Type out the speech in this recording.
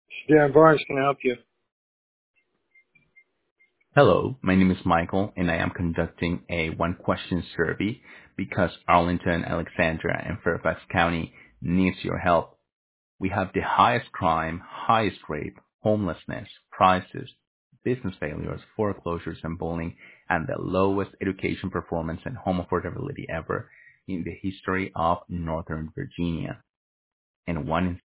Dan Barnes can help you. Hello, my name is Michael, and I am conducting a one-question survey because Arlington, Alexandria, and Fairfax County needs your help. We have the highest crime, highest rape, homelessness, prices, business failures, foreclosures, and bullying, and the lowest education performance and home affordability ever in the history of Northern Virginia. And one in